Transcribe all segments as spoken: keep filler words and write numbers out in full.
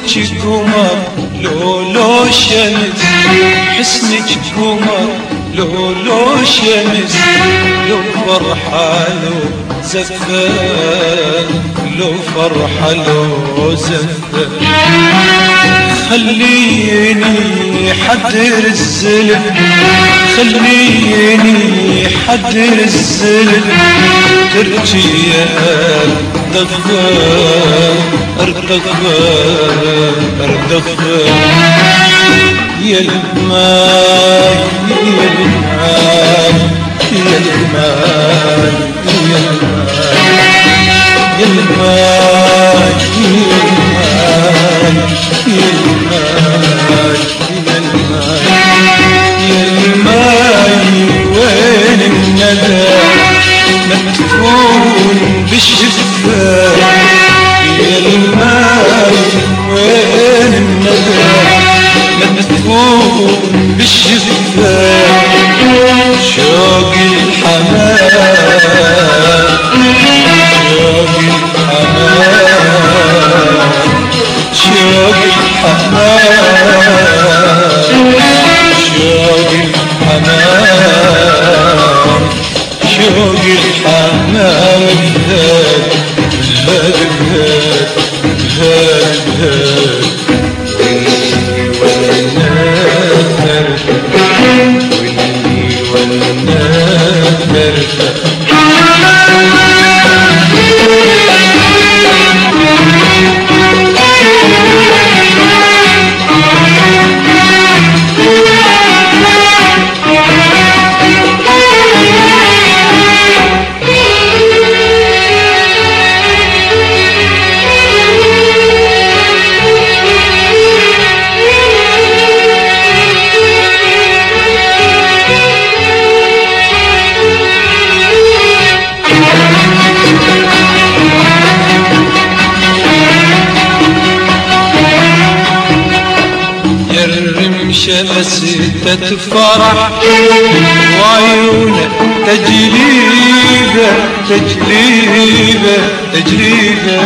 حسنك قمر لو لو شمس، حسنك قمر لو لو شمس، لو فرحة لو زفة، لو فرحة لو زفة. خليني حدر الزلف، خليني حدر الزلف، ترجي ارتغى ارتغى ارتغى. يا الماي يا الماي يا الماي يا الماي يا الماي يا الماي يا الماي يا الماي وين الندى مدفون بالشفاه. يا الماي وين الندى مدفون بالشفاه. شوق الحمام شوق الحمام شوق الحمام شوق الحمام شوق الحمام. بهاد بهاد بهاد بهاد شمستة فرح وعيونك تجليبة تجليبة تجليبة.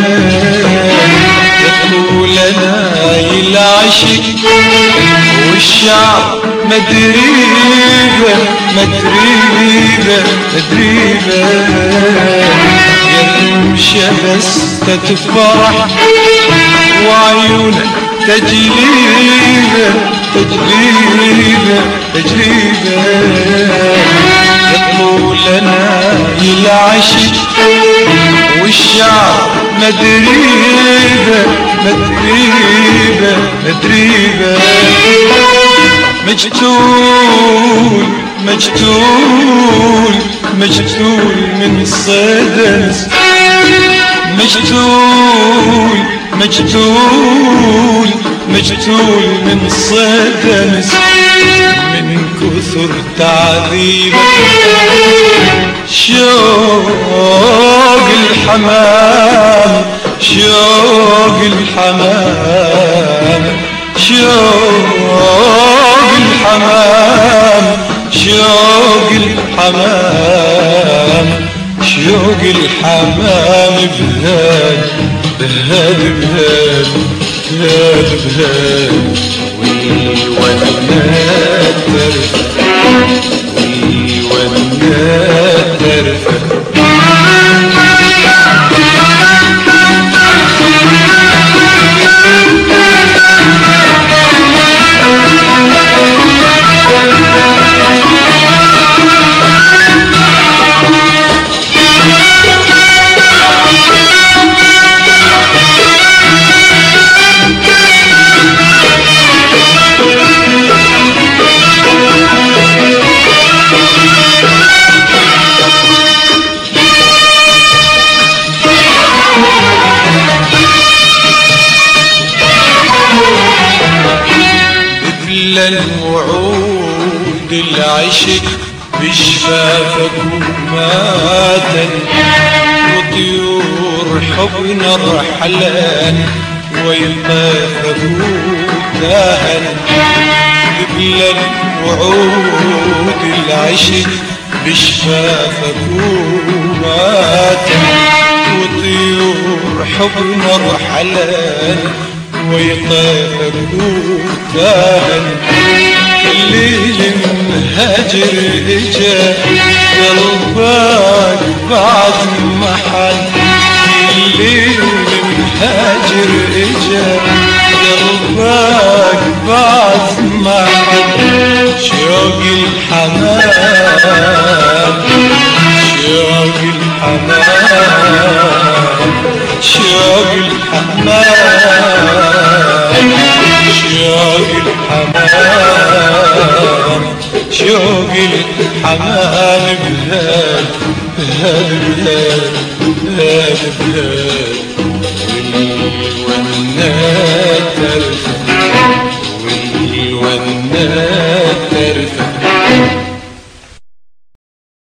يقول لنا العشق والشعب مدريبة مدريبة مدريبة. يا شمستة فرح وعيونك تجليبة تجريبة تجريبة. يطلو لنا العشق والشعب مدريبة مدريبة مدريبة. مجتول مجتول مجتول من الصدس، مجتول مجتول مجتول من صدمس. من كثر تعذيبك شوق الحمام شوق الحمام شوق الحمام شوق الحمام شوق الحمام. بهاد بهاد بهاد بهاد بهاد والونات ترفع والونات ترفع. الوعود العشق بشفافك وماتن، وطيور حبنا رحلان ويطافك وتاهن. قبل الوعود العشق بشفافك وماتن، وطيور حبنا رحلان ويطيرك وكان الليل مهاجر اجا قلبك بعد ما حن الليل مهاجر اجا قلبك بعد ما حن شوق الحنان شوق الحنان شوق الحنان شوق الحنان شوق الحنان بلاد بلاد بلاد بلاد